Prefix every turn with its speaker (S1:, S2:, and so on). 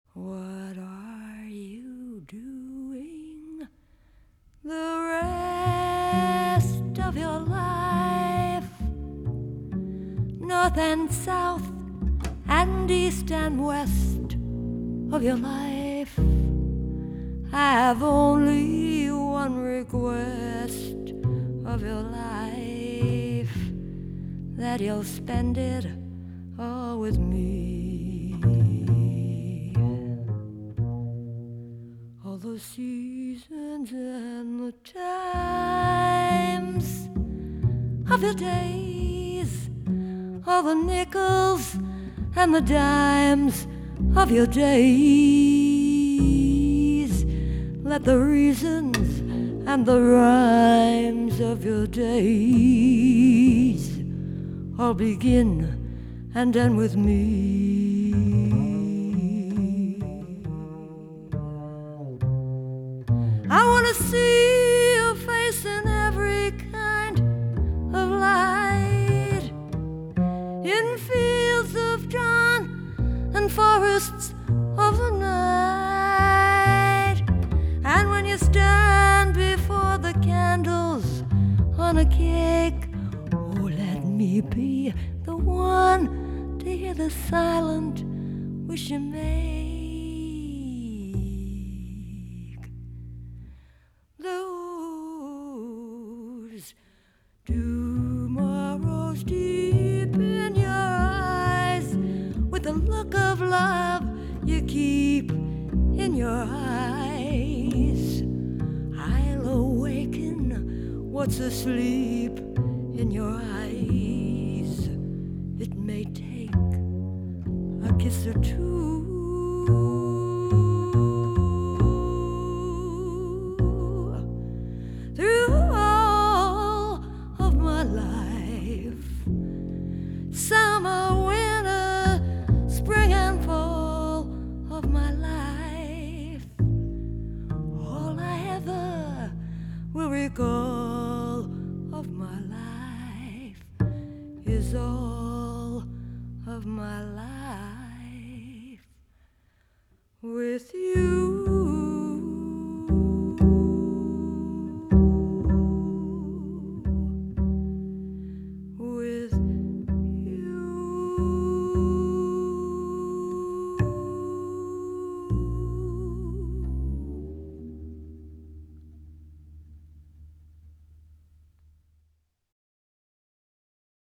S1: What are you doing the rest of your life? North and south and east and west of your life. I have only one request of your life, that you'll spend it all with me. All the seasons and the times of your days, all the nickels and the dimes of your days. Let the reasons and the rhymes of your days all begin and end with me. I want to see your face in every kind of light, in fields of dawn and forests of the night. And when you stand before the candles on a cake, oh, let me be the one to hear the silent wish you make. Those tomorrows deep in your eyes, with the look of love you keep in your eyes. I'll awaken what's asleep in your eyes. It may take a kiss or two, through all of my life, summer, winter, spring and fall of my life. All I ever will recall of my life is all of my life with you.